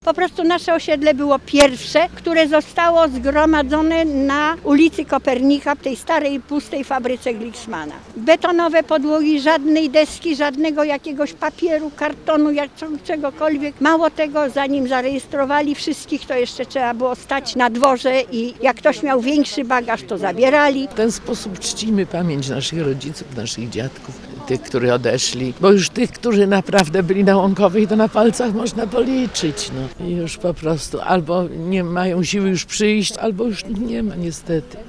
Po prostu nasze osiedle było pierwsze, które zostało zgromadzone na ulicy Kopernika, w tej starej, pustej fabryce Glicksmana. Betonowe podłogi, żadnej deski, żadnego jakiegoś papieru, kartonu, czegokolwiek. Mało tego, zanim zarejestrowali wszystkich, to jeszcze trzeba było stać na dworze i jak ktoś miał większy bagaż, to zabierali. W ten sposób czcimy pamięć naszych rodziców, naszych dziadków, tych, którzy odeszli, bo już tych, którzy naprawdę byli na Łąkowej, to na palcach można policzyć. I już po prostu albo nie mają siły już przyjść, albo już nie ma niestety.